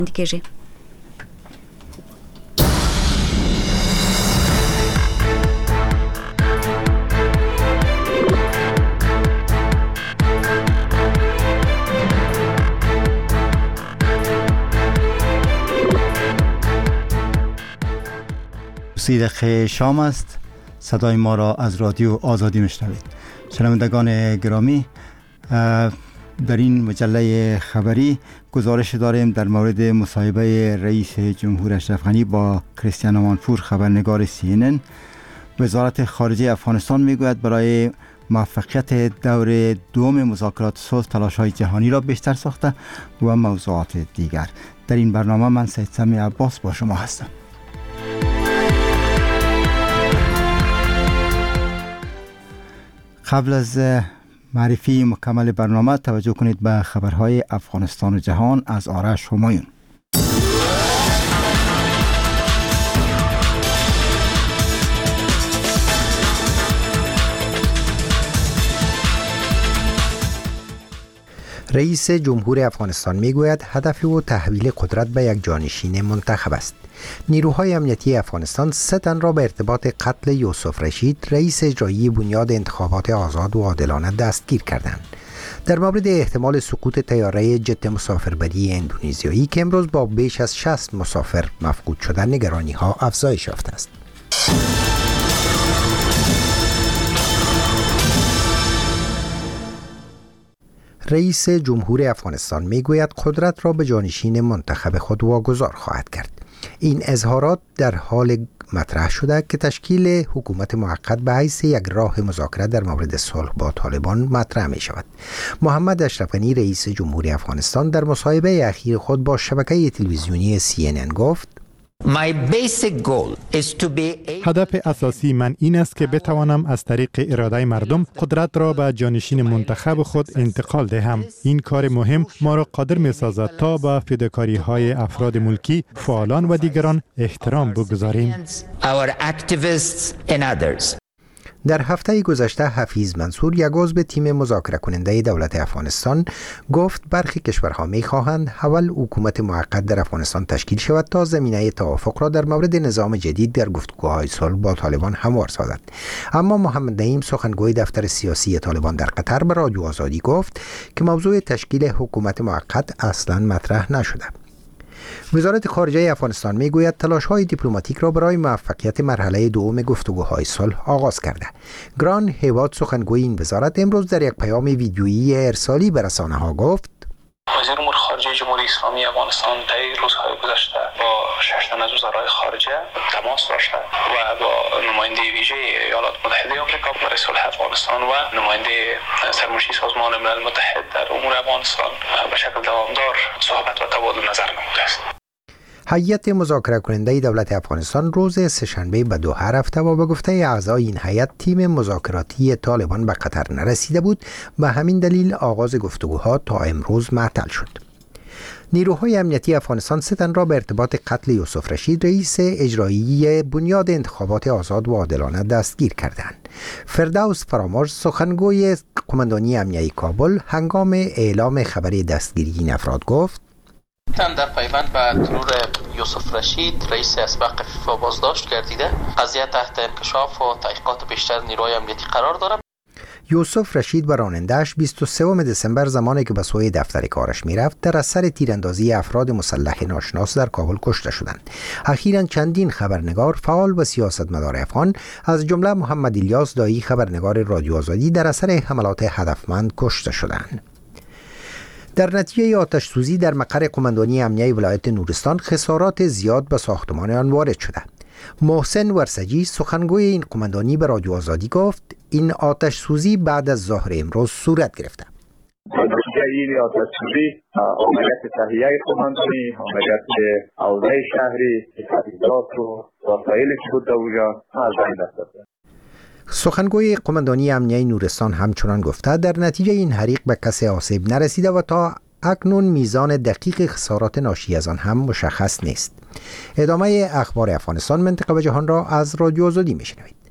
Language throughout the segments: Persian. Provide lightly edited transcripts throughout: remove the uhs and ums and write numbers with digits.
کېږي. دقیقه شام است. صدای ما را از رادیو آزادی میشنوید. شنوندگان گرامی، در این مجله خبری گزارش داریم در مورد مصاحبه رئیس جمهور اشرف غنی با کریستیان آمانپور، خبرنگار CNN. وزارت خارجه افغانستان میگوید برای موفقیت دور دوم مذاکرات صلح تلاش‌های جهانی را بیشتر ساخته و موضوعات دیگر. در این برنامه من سید سمی عباس با شما هستم. قبل از معرفی مکمل برنامه توجه کنید به خبرهای افغانستان و جهان از آرش همایون. رئیس جمهور افغانستان میگوید هدف او تحویل قدرت به یک جانشین منتخب است. نیروهای امنیتی افغانستان 3 تن را به ارتباط قتل یوسف رشید، رئیس اجرایی بنیاد انتخابات آزاد و عادلانه دستگیر کردند. در مورد احتمال سقوط طیاره جت مسافربری اندونزیایی که امروز با بیش از 60 مسافر مفقود شدن، نگرانی ها افزایش یافته است. رئیس جمهور افغانستان میگوید قدرت را به جانشین منتخب خود واگذار خواهد کرد. این اظهارات در حال مطرح شده که تشکیل حکومت موقت به حیث یک راه مذاکره در مورد صلح با طالبان مطرح می شود. محمد اشرف غنی رئیس جمهوری افغانستان در مصاحبه اخیر خود با شبکه تلویزیونی CNN گفت: هدف اساسی من این است که بتوانم از طریق اراده مردم قدرت را به جانشین منتخب خود انتقال دهم. این کار مهم ما را قادر می سازد تا به فداکاری های افراد ملکی، فعالان و دیگران احترام بگذاریم. در هفته گذشته حفیظ منصور، یک عضو تیم مذاکره کننده دولت افغانستان، گفت برخی کشورها می‌خواهند اول حکومت موقت در افغانستان تشکیل شود تا زمینه توافق را در مورد نظام جدید در گفتگوهای صلح با طالبان هموار سازد. اما محمد نعیم، سخنگوی دفتر سیاسی طالبان در قطر، به رادیو آزادی گفت که موضوع تشکیل حکومت موقت اصلاً مطرح نشده. وزارت خارجه افغانستان میگوید تلاش‌های دیپلماتیک را برای موفقیت مرحله دوم گفتگوهای صلح آغاز کرده. گران هیواد، سخنگوی این وزارت، امروز در یک پیام ویدیویی ارسالی به رسانه‌ها گفت: وزیر امور خارجه جمهوری اسلامی افغانستان در روزهای گذشته با 6 تن از وزرای خارجه تماس داشته و با نماینده ویژه ایالات متحده آمریکا برای صلح افغانستان و نماینده سرمنشی سازمان ملل متحد در امور افغانستان به شکل دوامدار صحبت و تبادل نظر نموده است. هیئت مذاکره کننده دولت افغانستان روز سه‌شنبه به دوحه رفته و به گفته اعضای این هیئت تیم مذاکراتی طالبان به قطر نرسیده بود. به همین دلیل آغاز گفتگوها تا امروز معطل شد. نیروهای امنیتی افغانستان 3 تن را به ارتباط قتل یوسف رشید، رئیس اجرایی بنیاد انتخابات آزاد و عادلانه دستگیر کردند. فردوس فرامرز، سخنگوی قماندانی امنیتی کابل، هنگام اعلام خبر دستگیری این افراد گفت: در پیوند به ترور یوسف رشید، رئیس اسبق فیفا بازداشت گردیده. قضیه تحت انکشاف و تحقیقات بیشتر نیروهای امنیتی قرار دارد. یوسف رشید و راننده‌اش 23 دسامبر زمانی که به سوی دفتر کارش میرفت در اثر تیراندازی افراد مسلح ناشناس در کابل کشته شدند. اخیراً چندین خبرنگار، فعال و سیاستمدار افغان، از جمله محمد الیاس دایی، خبرنگار رادیو آزادی، در اثر حملات هدفمند کشته شدند. در نتیجه آتش سوزی در مقر قماندانی امنیتی ولایت نورستان خسارات زیاد به ساختمان آن وارد شده. محسن ورسجی، سخنگوی این قماندانی، به رادیو آزادی گفت این آتش سوزی بعد از ظهر امروز صورت گرفته. این آتش سوزی عملیات تهیه قماندانی، عملیات اوضاع شهری، تجهیزات و وسایلی که بود در اونجا از بین رفته. سخنگوی قماندانی امنیتی نورستان همچنان گفته در نتیجه این حریق به کسی آسیب نرسیده و تا اکنون میزان دقیق خسارات ناشی از آن هم مشخص نیست. ادامه اخبار افغانستان، منطقه و جهان را از رادیو آزادی میشنوید.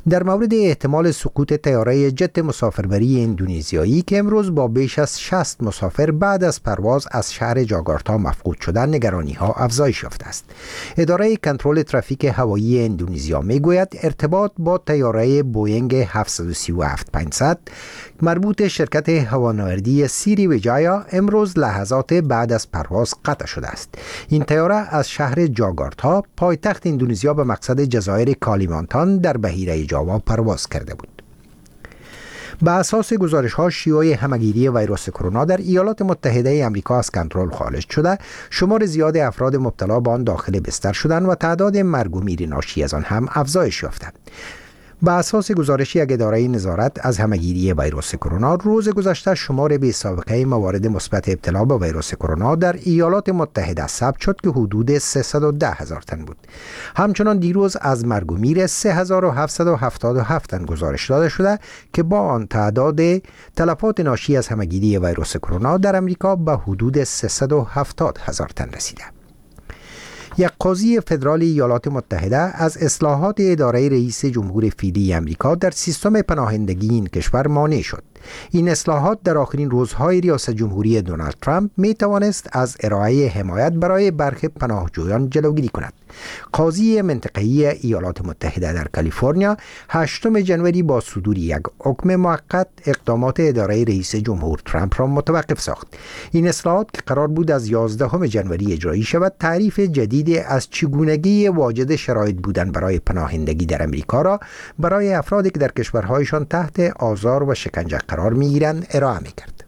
در مورد احتمال سقوط طیاره جت مسافربری اندونزیایی که امروز با بیش از 60 مسافر بعد از پرواز از شهر جاکارتا مفقود شدن نگرانی‌ها افزایش یافته است. اداره کنترل ترافیک هوایی اندونزیا میگوید ارتباط با طیاره بوئینگ 737-500 مربوط شرکت هوانوردی سریویجایا امروز لحظات بعد از پرواز قطع شده است. این طیاره از شهر جاکارتا پایتخت اندونزیا به مقصد جزایر کالیمانتان در بحیره جاوا پرواز کرده بود. به اساس گزارش‌ها شیوع همه‌گیری ویروس کرونا در ایالات متحده آمریکا از کنترل خارج شده، شمار زیاد افراد مبتلا به آن داخل بستر شدند و تعداد مرگ و میر ناشی از آن هم افزایش یافته. به اساس گزارش یک اداره نظارت از همه‌گیری ویروس کرونا، روز گذشته شمار بی سابقه موارد مثبت ابتلا به ویروس کرونا در ایالات متحده ثبت شد که حدود 310,000 تن بود. همچنان دیروز از مرگ و میر 3777 تن گزارش داده شده که با آن تعداد تلفات ناشی از همه‌گیری ویروس کرونا در امریکا به حدود 370,000 تن رسیده. یک قاضی فدرال ایالات متحده از اصلاحات اداره رئیس جمهور فعلی امریکا در سیستم پناهندگی این کشور مانع شد. این اصلاحات در آخرین روزهای ریاست جمهوری دونالد ترامپ می توانست از ارائه حمایت برای برخی پناهجویان جلوگیری کند. قاضی منطقه‌ای ایالات متحده در کالیفرنیا 8 جنوری با صدور یک حکم موقت اقدامات اداره رئیس جمهور ترامپ را متوقف ساخت. این اصلاحات که قرار بود از 11 جنوری اجرایی شود، تعریف جدید از چگونگی واجد شرایط بودن برای پناهندگی در امریکا را برای افرادی که در کشورهایشان تحت آزار و شکنجه قرار می‌گیرند ارائه می‌کرد.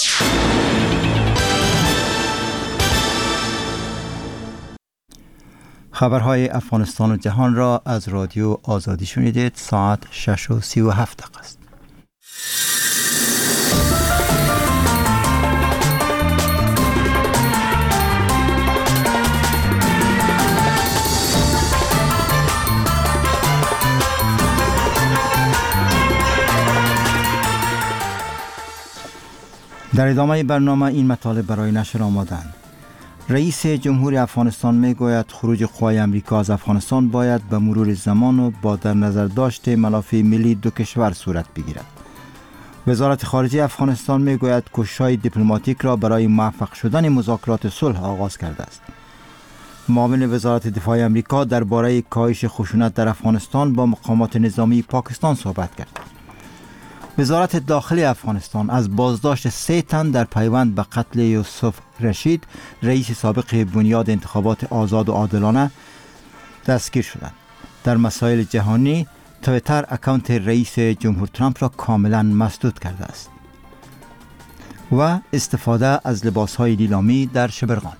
خبرهای افغانستان و جهان را از رادیو آزادی شنیدید. ساعت 6:37 است. در ادامه برنامه این مطالب برای نشر آمدند. رئیس جمهور افغانستان میگوید خروج قوای امریکا از افغانستان باید به مرور زمان و با در نظر داشت منافع ملی دو کشور صورت بگیرد. وزارت خارجه افغانستان میگوید کوشش‌های دیپلماتیک را برای موفق شدن مذاکرات صلح آغاز کرده است. معاون وزارت دفاع امریکا درباره کاهش خشونت در افغانستان با مقامات نظامی پاکستان صحبت کرد. وزارت داخلی افغانستان از بازداشت 3 تن در پیوند به قتل یوسف رشید، رئیس سابق بنیاد انتخابات آزاد و عادلانه، دستگیر شدند. در مسائل جهانی، تویتر اکانت رئیس جمهور ترامپ را کاملا مسدود کرده است. و استفاده از لباسهای نیلامی در شبرغان.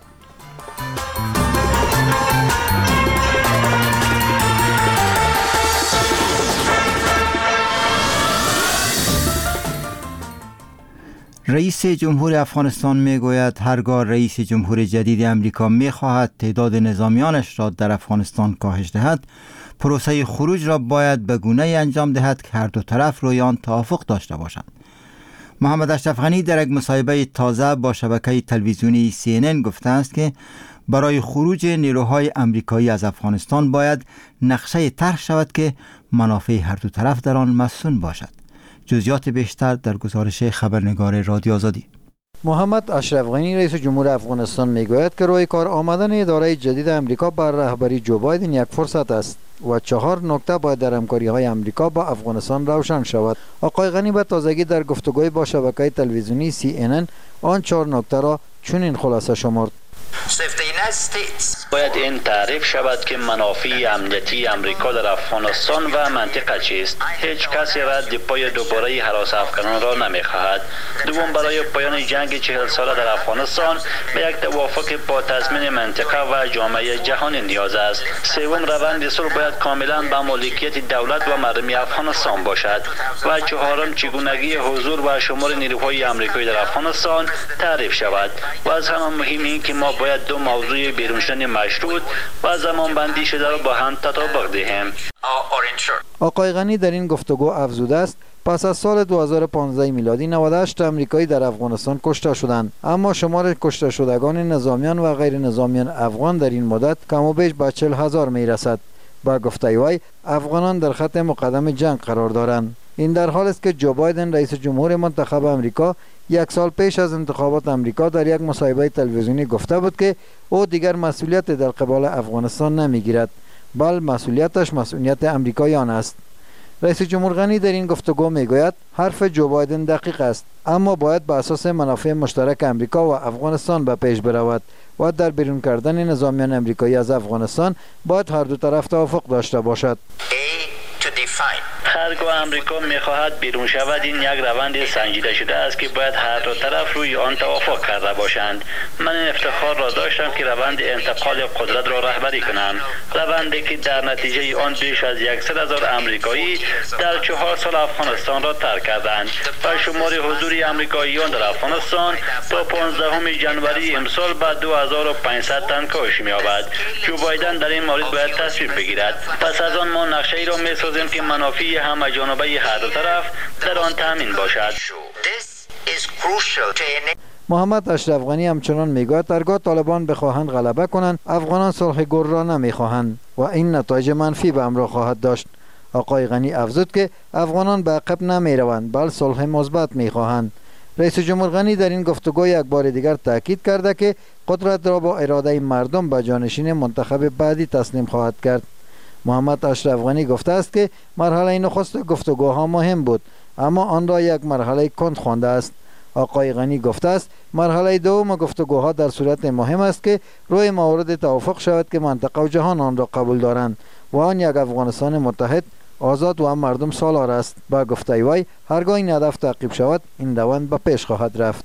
رئیس جمهور افغانستان میگوید هرگاه رئیس جمهور جدید امریکا میخواهد تعداد نظامیانش را در افغانستان کاهش دهد، پروسه خروج را باید به گونه‌ای انجام دهد که هر دو طرف روی آن توافق داشته باشند. محمد اشرف غنی در یک مصاحبه تازه با شبکه تلویزیونی CNN گفته است که برای خروج نیروهای امریکایی از افغانستان باید نقشه طرح شود که منافع هر دو طرف در آن مصون باشد. جزئیات بیشتر در گزارش خبرنگار رادیو آزادی. محمد اشرف غنی رئیس جمهور افغانستان میگوید که روی کار آمدن اداره جدید امریکا بر رهبری جو بایدن یک فرصت است و 4 نکته باید در همکاری‌های امریکا با افغانستان روشن شود. آقای غنی به تازگی در گفتگوی با شبکه تلویزیونی CNN آن 4 نکته را چنین خلاصه شمرد: باید این تعریف شود که منافع امنیتی امریکا در افغانستان و منطقه چیست. هیچ کسی رد پای دوباره هراس افغانان را نمیخواهد. دوم، برای پایان جنگ 40 ساله در افغانستان به یک توافق با تضمین منطقه و جامعه جهانی نیاز است. سوم، روند صلح باید کاملا به مالکیت دولت و مردم افغانستان باشد. و چهارم، چگونگی حضور و شمار نیروهای امریکایی در افغانستان تعریف شود. و از همه مهم این که ما باید دو موضوع بیرون شدن مشروط و زمان بندی شده را با هم تطابق دهیم. آقای غنی در این گفتگو افزوده است پس از سال 2015 میلادی 98 امریکایی در افغانستان کشته شدند، اما شمار کشته شدگان نظامیان و غیر نظامیان افغان در این مدت کم و بیش به 40,000 می رسد. با گفته وی افغانان در خط مقدم جنگ قرار دارند. این در حال است که جو بایدن رئیس جمهور منتخب امریکا 1 سال پیش از انتخابات امریکا در یک مصاحبه تلویزیونی گفته بود که او دیگر مسئولیت در قبال افغانستان نمیگیرد، بل مسئولیتش مسئولیت امریکایان است. رئیس جمهور غنی در این گفتگو میگوید حرف جو بایدن دقیق است، اما باید بر اساس منافع مشترک امریکا و افغانستان به پیش برود و در بیرون کردن نظامیان امریکایی از افغانستان باید هر دو طرف توافق داشته باشد. هرگاه امریکا میخواهد بیرون شود، این یک روند سنجیده شده است که باید هر دو طرف روی آن توافق کرده باشند. من این افتخار را داشتم که روند انتقال قدرت را رهبری کنم، روندی که در نتیجه آن بیش از 100,000 امریکایی در 4 سال افغانستان را ترک کردند و شمار حضور امریکاییان در افغانستان تا 15 جنوری امسال به 2500 تن کاهش می‌یابد. جو بایدن در این مورد باید تصمیم بگیرد. پس از آن ما نقشه‌ای را می‌سازیم که منافع همه جانبه هر دو طرف در آن تامین باشد. محمد اشرف غنی همچنان میگوید هرگاه طالبان بخواهند غلبه کنند، افغانان صلح گر را نمیخواهند و این نتایج منفی به همراه خواهد داشت. آقای غنی افزود که افغانان به عقب نمیروند، بل صلح مثبت میخواهند. رئیس جمهور غنی در این گفتگو یک بار دیگر تاکید کرده که قدرت را با اراده مردم به جانشین منتخب بعدی تسلیم خواهد کرد. محمد اشرف غنی گفته است که مرحله نخست گفتگوها مهم بود، اما آن را یک مرحله کند خوانده است. آقای غنی گفته است مرحله دوم گفتگوها در صورت مهم است که روی موارد توافق شود که منطقه و جهان آن را قبول دارند و آن یک افغانستان متحد، آزاد و مردم سالار است. با گفته وی هرگاه این هدف تعقیب شود، این روند به پیش خواهد رفت.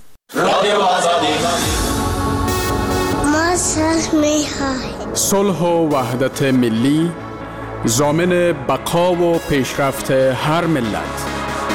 صلح و وحدت ملی ضامن بقا و پیشرفت هر ملت.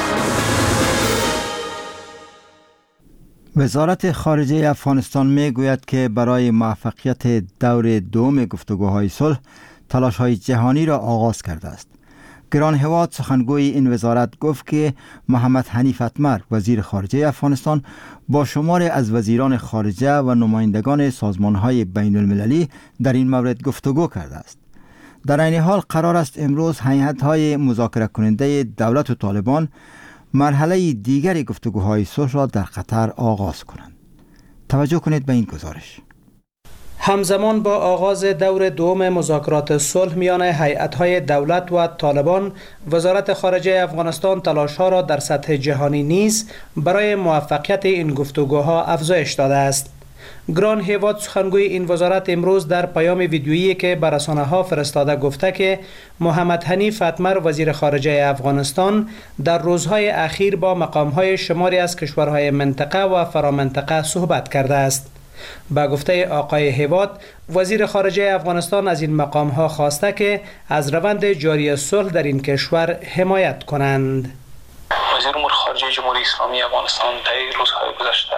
وزارت خارجه افغانستان می گوید که برای موفقیت دور دوم گفتگوهای صلح تلاش‌های جهانی را آغاز کرده است. گران هواد سخنگوی این وزارت گفت که محمد حنیف اتمر وزیر خارجه افغانستان با شماری از وزیران خارجه و نمایندگان سازمان‌های بین المللی در این مورد گفتگو کرده است. در این حال قرار است امروز هیئت‌های مذاکره کننده دولت و طالبان مرحله دیگری گفتگوهای صلح را در قطر آغاز کنند. توجه کنید به این گزارش. همزمان با آغاز دور دوم مذاکرات صلح میان هیئت‌های دولت و طالبان، وزارت خارجه افغانستان تلاش‌ها را در سطح جهانی نیز برای موفقیت این گفتگوها افزایش داده است. گران هیواد سخنگوی این وزارت امروز در پیام ویدیویی که به رسانه‌ها فرستاده گفته که محمد حنیف اتمر وزیر خارجه افغانستان در روزهای اخیر با مقام‌های شماری از کشورهای منطقه و فرامنطقه صحبت کرده است. با گفته آقای هیواد، وزیر خارجه افغانستان از این مقام‌ها خواسته که از روند جاری صلح در این کشور حمایت کنند. وزیر امور خارجه جمهوری اسلامی افغانستان در روزهای گذشته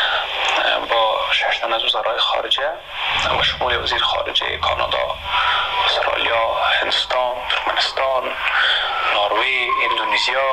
با 6 تن از وزرای خارجه و شمول وزیر خارجه کانادا، استرالیا، هندوستان، ترکمنستان، نروژ، اندونزیا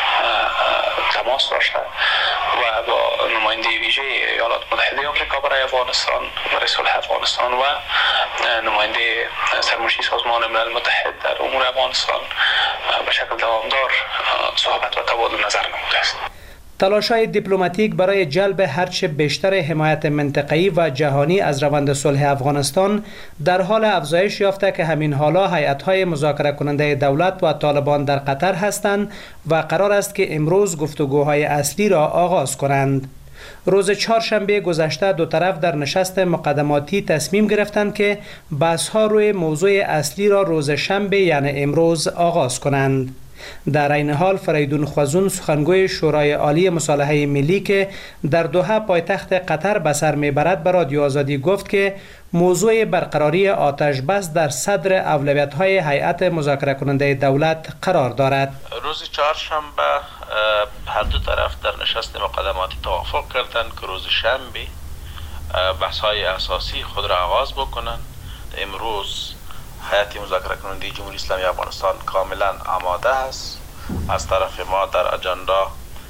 تماس داشته و با نماینده ویژه ایالات متحده آمریکا برای افغانستان، برای صلح افغانستان و نماینده سرمنشی سازمان ملل متحد در امور افغانستان به شکل دوامدار صحبت و تبادل نظر نموده است. تلاش‌های دیپلماتیک برای جلب هرچه بیشتر حمایت منطقه‌ای و جهانی از روند صلح افغانستان در حال افزایش یافته که همین حالا هیئت‌های مذاکره کننده دولت و طالبان در قطر هستند و قرار است که امروز گفتگوهای اصلی را آغاز کنند. روز چهارشنبه گذشته دو طرف در نشست مقدماتی تصمیم گرفتند که بحث‌ها روی موضوع اصلی را روز شنبه یعنی امروز آغاز کنند. در این حال فریدون خوازون سخنگوی شورای عالی مصالحه ملی که در دوحه پایتخت قطر به سر میبرد به رادیو آزادی گفت که موضوع برقراری آتش بس در صدر اولویت‌های هیئت مذاکره کننده دولت قرار دارد. روز چهارشنبه هر دو طرف در نشست مقدماتی توافق کردند که روز شنبه بحث‌های اساسی خود را آغاز بکنند. امروز هیئت مذاکره کننده جمهوری اسلامی افغانستان کاملا آماده است. از طرف ما در اجندا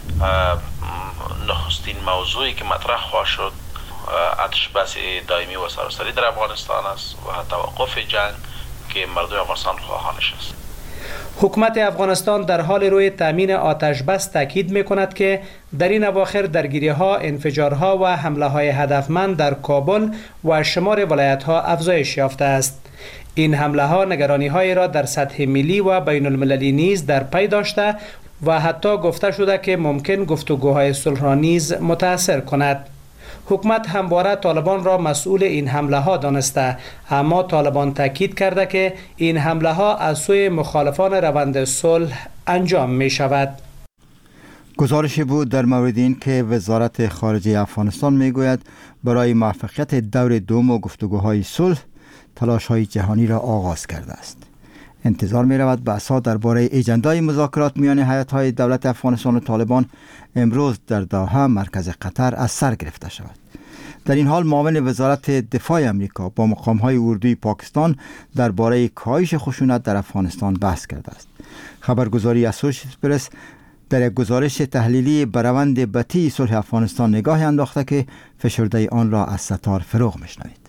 نخستین موضوعی که مطرح خواهد شد آتش بس دائمی و سراسری در افغانستان است و توقف جنگ که مردم افغانستان خواهانش است. حکومت افغانستان در حال روی تامین آتش بس تاکید می‌کند که در این اواخر درگیری‌ها، انفجارها و حمله‌های هدفمند در کابل و شمار ولایت‌ها افزایش یافته است. این حمله‌ها نگرانی‌هایی را در سطح ملی و بین المللی نیز در پی داشته و حتی گفته شده که ممکن گفتگوهای صلح را نیز متأثر کند. حکومت همواره طالبان را مسئول این حمله ها دانسته، اما طالبان تاکید کرده که این حمله ها از سوی مخالفان روند صلح انجام می شود. گزارشی بود در مورد این که وزارت خارجه افغانستان می گوید برای موفقیت دور دوم گفتگوهای صلح تلاش‌های جهانی را آغاز کرده است. انتظار می رود بحث‌ها درباره اجندای مذاکرات میان هیئت‌های دولت افغانستان و طالبان امروز در دوحه مرکز قطر از سر گرفته شود. در این حال معاون وزارت دفاع امریکا با مقام‌های اردوی پاکستان درباره کاهش خشونت در افغانستان بحث کرده است. خبرگزاری اسوسییتد پرس در یک گزارش تحلیلی بر روند بطی صلح افغانستان نگاهی انداخته که فشرده آن را از ستار فروغ می‌شنوید.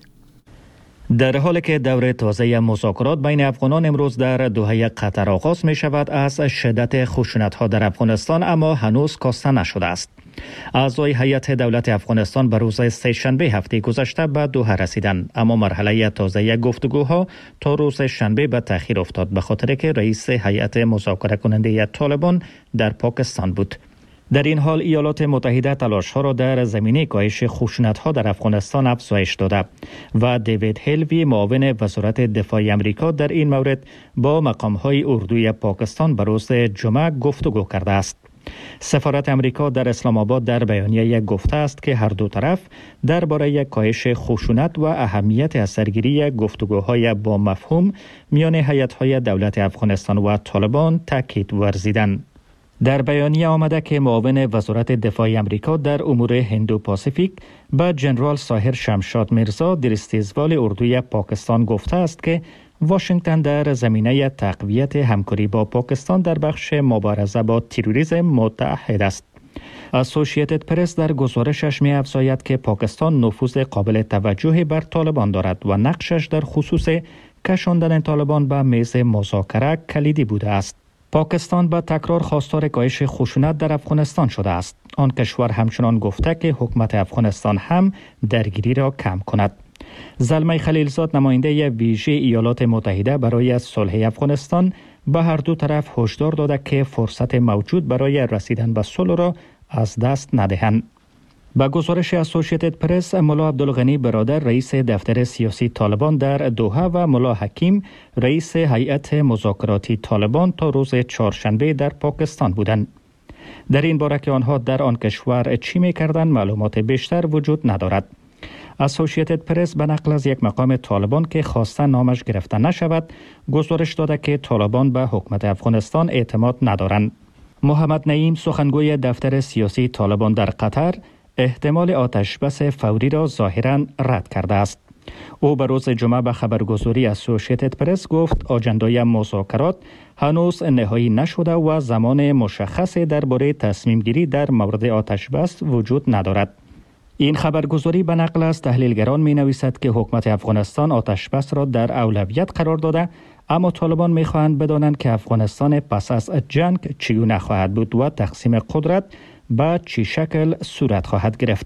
در حالی که دور تازه مذاکرات بین افغانان امروز در دوحه قطر آغاز می شود، از شدت خشونت ها در افغانستان اما هنوز کاسته نشده است. اعضای هیئت دولت افغانستان به روز سه‌شنبه هفته گذشته به دوحه رسیدند، اما مرحله تازه گفتگوها تا روز شنبه به تأخیر افتاد به خاطر که رئیس هیئت مذاکره کننده طالبان در پاکستان بود. در این حال ایالات متحده تلاش‌ها را در زمینه کاهش خشونت‌ها در افغانستان افزایش داده و دیوید هیلوی معاون وزارت دفاع آمریکا در این مورد با مقام‌های اردوی پاکستان به روز جمعه گفتگو کرده است. سفارت امریکا در اسلام آباد در بیانیه گفته است که هر دو طرف درباره کاهش خشونت و اهمیت اثرگیری گفتگوهای با مفهوم میان هیئت‌های دولت افغانستان و طالبان تاکید ورزیدند. در بیانیه آمده که معاون وزارت دفاع امریکا در امور هندو پاسیفیک به جنرال ساحر شمشاد میرزا در استیزوال اردوی پاکستان گفته است که واشنگتن در زمینه تقویت همکاری با پاکستان در بخش مبارزه با تروریسم متعهد است. اسوسییتد پرس در گزارشش می افزاید که پاکستان نفوذ قابل توجهی بر طالبان دارد و نقشش در خصوص کشاندن طالبان به میز مذاکره کلیدی بوده است. پاکستان به تکرار خواستار کاهش خشونت در افغانستان شده است. آن کشور همچنان گفته که حکومت افغانستان هم درگیری را کم کند. زلمه خلیلزاد نماینده ویژه ایالات متحده برای صلح افغانستان به هر دو طرف هشدار داده که فرصت موجود برای رسیدن به صلح را از دست ندهند. با گزارش اسوسییتد پرس، ملا عبدالغنی برادر رئیس دفتر سیاسی طالبان در دوحه و ملا حکیم رئیس هیئت مذاکراتی طالبان تا روز چهارشنبه در پاکستان بودند. در این باره که آنها در آن کشور چی می‌کردند معلومات بیشتر وجود ندارد. اسوسییتد پرس به نقل از یک مقام طالبان که خواسته نامش گرفته نشود گزارش داده که طالبان به حکومت افغانستان اعتماد ندارند. محمد نعیم سخنگوی دفتر سیاسی طالبان در قطر احتمال آتش بس فوری را ظاهراً رد کرده است. او به روز جمعه به خبرگزاری اسوسییتد پرس گفت آجندای مذاکرات هنوز نهایی نشده و زمان مشخصی درباره تصمیم گیری در مورد آتش بس وجود ندارد. این خبرگزاری به نقل از تحلیلگران می نویسد که حکومت افغانستان آتش بس را در اولویت قرار داده، اما طالبان می خواهند بدانند که افغانستان پس از جنگ چگونه خواهد بود و تقسیم قدرت به چه شکل صورت خواهد گرفت.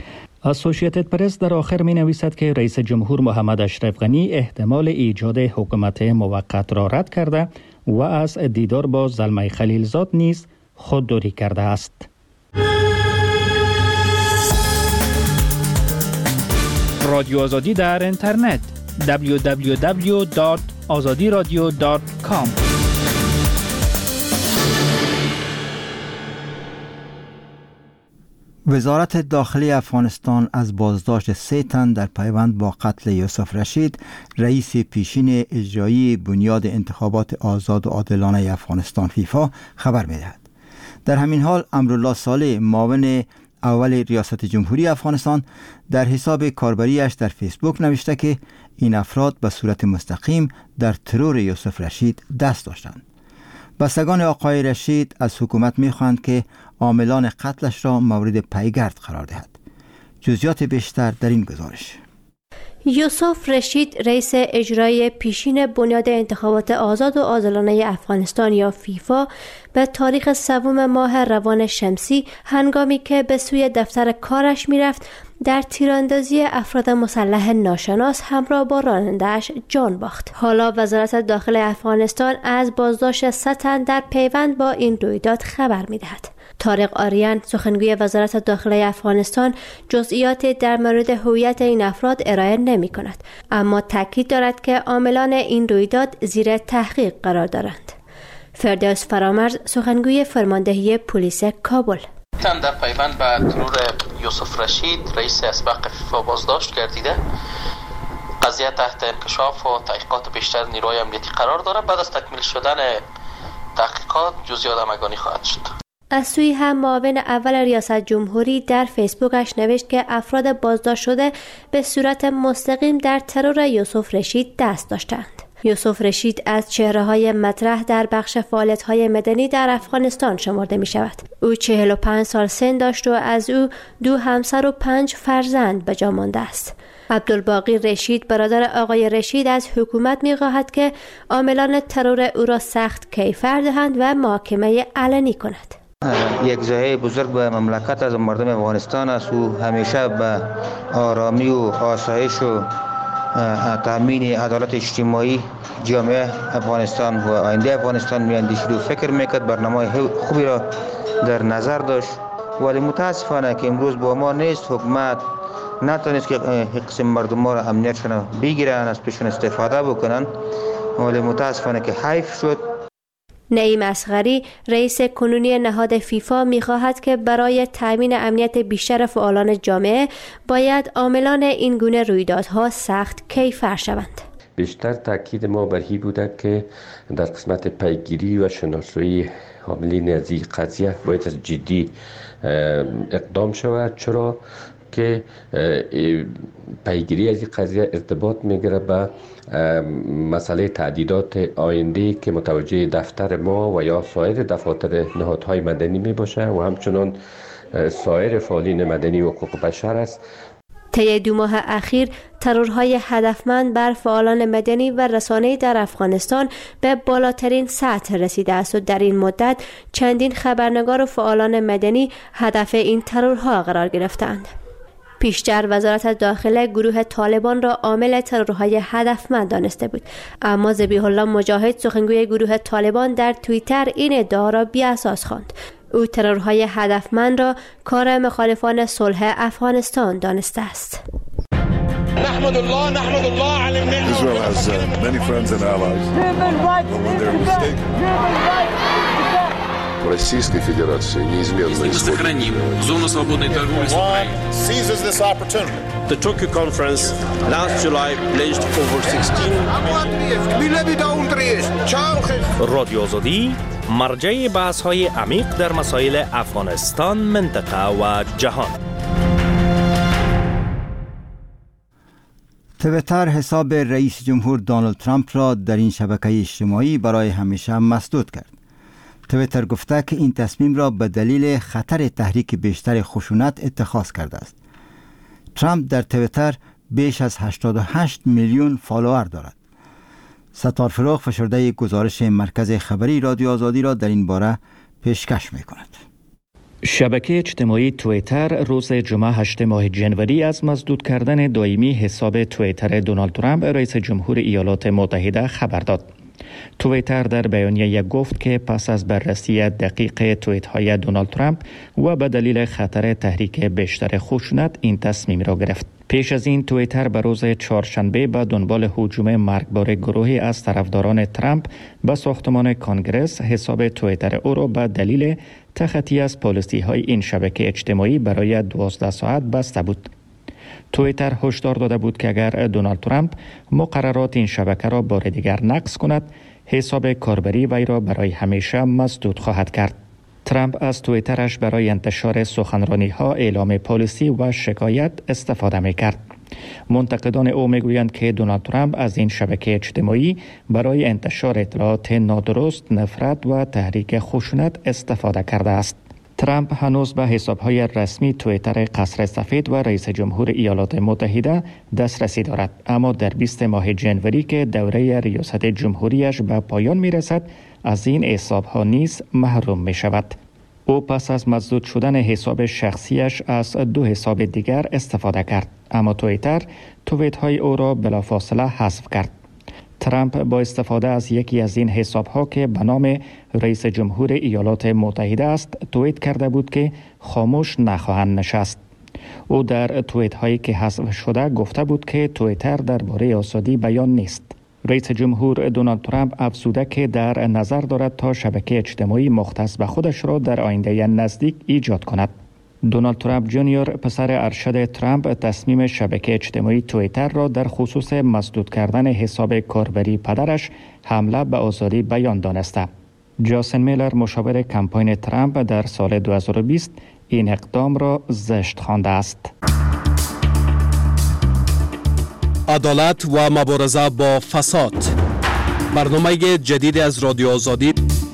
اسوسییتد پرس در آخر می نویسد که رئیس جمهور محمد اشرف غنی احتمال ایجاد حکومت موقت را رد کرده و از دیدار با زلمه خلیلزاد نیز خودداری کرده است. رادیو آزادی در اینترنت www.azadiradio.com. وزارت داخلی افغانستان از بازداشت 3 تن در پیوند با قتل یوسف رشید رئیس پیشین اجرایی بنیاد انتخابات آزاد و عادلانه افغانستان فیفا خبر می‌دهد. در همین حال امرالله صالح معاون اول ریاست جمهوری افغانستان در حساب کاربریش در فیسبوک نوشته که این افراد به صورت مستقیم در ترور یوسف رشید دست داشتند. بستگان آقای رشید از حکومت می‌خواهند که عاملان قتلش را مورد پیگرد قرار دهد. جزئیات بیشتر در این گزارش. یوسف رشید رئیس اجرایی پیشین بنیاد انتخابات آزاد و عادلانه افغانستان یا فیفا به تاریخ 3 ماه روان شمسی هنگامی که به سوی دفتر کارش میرفت در تیراندازی افراد مسلح ناشناس همراه با راننده‌اش جان باخت. حالا وزارت داخله افغانستان از بازداشت 3 تن در پیوند با این رویداد خبر می‌دهد. طارق آریان سخنگوی وزارت داخله افغانستان جزئیاتی در مورد هویت این افراد ارائه نمی کند، اما تاکید دارد که عاملان این رویداد زیر تحقیق قرار دارند. فردوس فرامرز سخنگوی فرماندهی پلیس کابل: تن در پیوند به ترور یوسف رشید رئیس اسبق فیفا بازداشت گردیده. قضیه تحت انکشاف و تحقیقات بیشتر نیروی امنیتی قرار دارد. بعد از تکمیل شدن تحقیقات جزئیات همگانی خواهد شد. از سوی هم معاون اول ریاست جمهوری در فیسبوکش نوشت که افراد بازداشت شده به صورت مستقیم در ترور یوسف رشید دست داشتند. یوسف رشید از چهره‌های مطرح در بخش فعالیت‌های مدنی در افغانستان شمرده می‌شود. او 45 سال سن داشت و از او 2 همسر و 5 فرزند به جا مانده است. عبدالباقی رشید برادر آقای رشید از حکومت می‌خواهد که عاملان ترور او را سخت کیفر دهند و محاکمه علنی کند. یک ضایعه بزرگ به مملکت از مردم افغانستان است و همیشه به آرامی و آسایش و تامین عدالت اجتماعی جامعه افغانستان و آینده افغانستان میاندیشید و فکر میکرد، برنامه خوبی را در نظر داشت، ولی متاسفانه که امروز با ما نیست. حکومت نتونست که قسم مردم را امنیتشون بگیرن، از پیشون استفاده بکنن، ولی متاسفانه که حیف شد. نعیم اصغری رئیس کنونی نهاد فیفا می‌خواهد که برای تأمین امنیت بیشتر فعالان جامعه باید عاملان این گونه رویدادها سخت کیفر شوند. بیشتر تاکید ما بر این بوده که در قسمت پیگیری و شناسایی حاملین از این قضیه باید از جدی اقدام شود، چرا که پیگیری از این قضیه ارتباط میگیره به مسئله تعدیدات آینده که متوجه دفتر ما و یا سایر دفاتر نهادهای مدنی می باشه و همچنان سایر فعالین مدنی و حقوق بشر است. طی 2 ماه اخیر ترورهای هدفمند بر فعالان مدنی و رسانه‌ای در افغانستان به بالاترین سطح رسیده است و در این مدت چندین خبرنگار و فعالان مدنی هدف این ترورها قرار گرفتند. پیشتر وزارت داخله گروه طالبان را عامل ترورهای هدفمند دانسته بود، اما ذبیح الله مجاهد سخنگوی گروه طالبان در توییتر این ادعا را بی‌اساس خواند. او ترورهای هدفمند را کار مخالفان صلح افغانستان دانسته است. نحمد الله على النعمة. Israel has many friends and allies. When they're mistaken. Российской Федерации неизменно сохраним зону свободной торговли с Украиной. Seizes this opportunity. The Tokyo conference last July pledged over 16 رادیو آزادی مرجع بحث‌های عمیق در مسائل افغانستان، منطقه و جهان. تویتر حساب رئیس جمهور دونالد ترامپ را در این شبکه اجتماعی برای همیشه مسدود کرد. تویتر گفته که این تصمیم را به دلیل خطر تحریک بیشتر خشونت اتخاذ کرده است. ترامپ در تویتر بیش از 88 میلیون فالوور دارد. ستار فروغ فشرده گزارش مرکز خبری رادیو آزادی را در این باره پیشکش می کند. شبکه اجتماعی تویتر روز جمعه 8 ماه جنوری از مسدود کردن دائمی حساب تویتر دونالد ترامپ رئیس جمهور ایالات متحده خبر داد. تویتر در بیانیه گفت که پس از بررسی دقیق توییت های دونالد ترامپ و به دلیل خطر تحریک بیشتر خشونت این تصمیم را گرفت. پیش از این تویتر به روز چهارشنبه به دنبال هجوم مرگبار گروهی از طرفداران ترامپ به ساختمان کانگرس حساب تویتر او را به دلیل تخطی از پالیسی های این شبکه اجتماعی برای 12 ساعت بسته بود. تویتر هشدار داده بود که اگر دونالد ترامپ مقررات این شبکه را بار دیگر نقض کند، حساب کاربری وی را برای همیشه مسدود خواهد کرد. ترامپ از تویترش برای انتشار سخنرانی ها، اعلام پالیسی و شکایت استفاده می کرد. منتقدان او می گویند که دونالد ترامپ از این شبکه اجتماعی برای انتشار اطلاعات نادرست، نفرت و تحریک خشونت استفاده کرده است. ترامپ هنوز به حساب‌های رسمی توییتر قصر سفید و رئیس جمهور ایالات متحده دسترسی دارد، اما در 20 ماه جنوری که دوره ریاست جمهوریش به پایان می‌رسد از این حساب‌ها نیز محروم می‌شود. او پس از مسدود شدن حساب شخصیش از 2 حساب دیگر استفاده کرد، اما توییتر توییت‌های او را بلافاصله حذف کرد. ترامپ با استفاده از یکی از این حساب‌ها که به نام رئیس جمهور ایالات متحده است توییت کرده بود که خاموش نخواهند نشست. او در توییت‌هایی که حذف شده گفته بود که توییتر درباره آزادی بیان نیست. رئیس جمهور دونالد ترامپ افزوده که در نظر دارد تا شبکه اجتماعی مختص به خودش را در آینده نزدیک ایجاد کند. دونالد ترامپ جونیور پسر ارشد ترامپ تصمیم شبکه اجتماعی توییتر را در خصوص مسدود کردن حساب کاربری پدرش حمله به آزادی بیان دانسته. جاسن میلر مشاور کمپاین ترامپ در سال 2020 این اقدام را زشت خوانده است. عدالت و مبارزه با فساد، برنامه جدید از رادیو آزادی،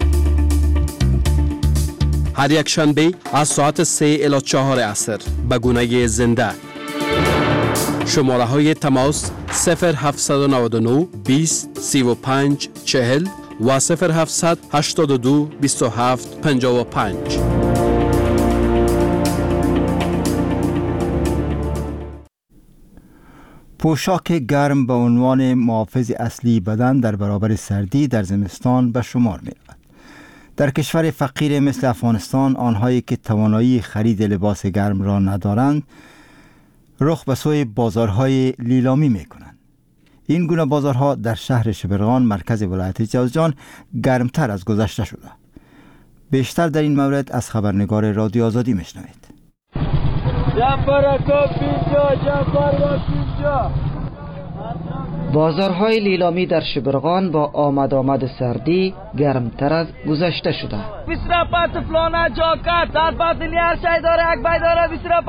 هر یک شنبه از ساعت 3 الی 4 عصر به گونه زنده. شماره های تماس 0799 20 35 40 و 0700 82 27 55. پوشاک گرم به عنوان محافظ اصلی بدن در برابر سردی در زمستان به شمار می رود. در کشور فقیر مثل افغانستان، آنهایی که توانایی خرید لباس گرم را ندارند رخ به سوی بازارهای لیلامی می کنند. این گونه بازارها در شهر شبرغان مرکز ولایت جوزجان گرمتر از گذشته شده. بیشتر در این مورد از خبرنگار رادیو آزادی می شنوید. بازارهای لیلامی در شبرغان با آمد سردی گرمتر از گذشته شده. 20 رپا فلانه جاکت در باطلی هر شای داره یک بای داره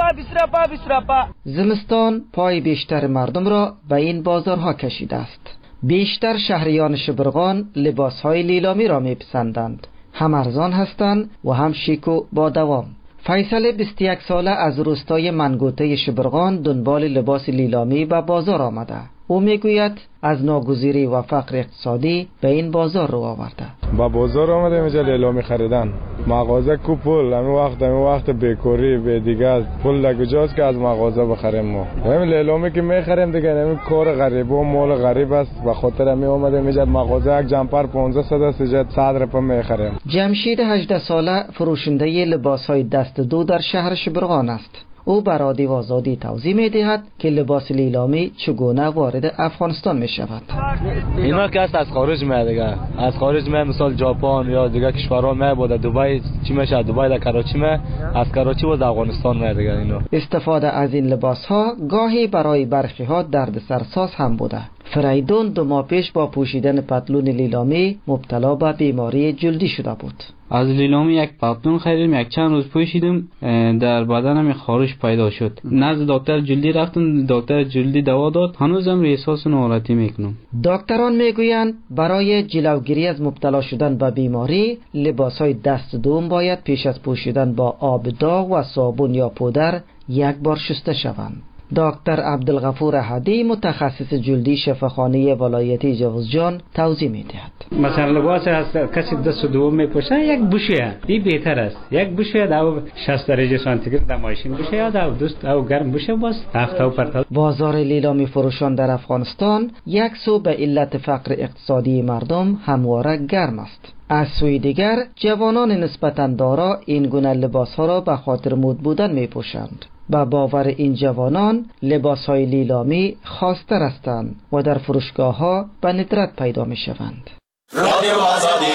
20 رپا. زمستان پای بیشتر مردم را به این بازارها کشیده است. بیشتر شهریان شبرغان لباسهای لیلامی را میپسندند. هم ارزان هستند و هم شیک و با دوام. فیصل 21 ساله از روستای منگوته شبرغان دنبال لباس لیلامی به بازار آمده. او میگوید از ناگزیری و فقر اقتصادی به این بازار رو آورده. با بازار آمده اینجا لیلامی خریدن. مغازه کو پول همین وقت بیکاری به دیگه پول لگوجاست که از مغازه بخریم ما. همین لیلامی که میخریم دیگه همین کار غریب و مال غریب است. به خاطر همین اومده اینجا مغازه یک جمپر 1500 است اینجا 100 رپا میخریم. جمشید 18 ساله فروشنده لباسهای دست دو در شهر شبرغان است. او بر رادیو آزادی توضیح می‌دهد که لباس لیلامی چگونه وارد افغانستان می‌شود. اینا که از خارج میاد دیگه، از خارج میاد، مثلا ژاپن یا دیگه کشورها میاد، دبی چی میشه، دبی در کراچی میاد، از کراچی و افغانستان میاد دیگه. اینا استفاده از این لباس‌ها گاهی برای برخی‌ها دردسرساز هم بوده. فریدون 2 ماه پیش با پوشیدن پتلون لیلامی مبتلا به بیماری جلدی شده بود. از لیلامی یک پتلون خریدم، یک چند روز پوشیدم، در بدنم خارش پیدا شد. نزد دکتر جلدی رفتم، دکتر جلدی دوا داد، هنوزم احساس ناراحتی میکنم. دکتران میگویند برای جلوگیری از مبتلا شدن به بیماری لباسهای دست دوم باید پیش از پوشیدن با آب داغ و صابون یا پودر یک بار شسته شوند. دکتر عبدالغفور احدی متخصص جلدی شفاخانه ولایتی جوزجان توضیح میدهد. مثلا لباس از کسی دست دوم میپوشه یک بوشه، این بهتر است. یک بوشه در 60 درجه سانتیگراد در ماشین بوشه یا در دوست او گرم بوشه باز هفته و پرتا. بازار لیلامی فروشان در افغانستان یک سو به علت فقر اقتصادی مردم همواره گرم است. از سوی دیگر جوانان نسبتاً دارا این گونه لباسها را به خاطر مد بودن میپوشند. با باور این جوانان لباسهای لیلامی خاص‌تر هستند و در فروشگاه‌ها به ندرت پیدا می‌شوند. رادیو آزادی.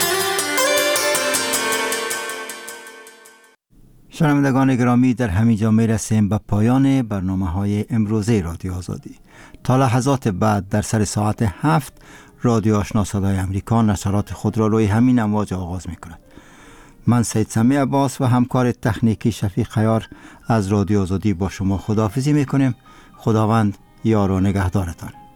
شنوندگان گرامی، در همینجا میرسیم به پایان برنامه‌های امروزه رادیو آزادی. تا لحظات بعد در سر ساعت 7 رادیو آشنا صدای امریکا نشرات خود را روی همین امواج آغاز می‌کند. من سید سمی عباس و همکار تکنیکی شفیق خیار از رادیو آزادی با شما خداحافظی میکنیم. خداوند یار و نگهدارتان.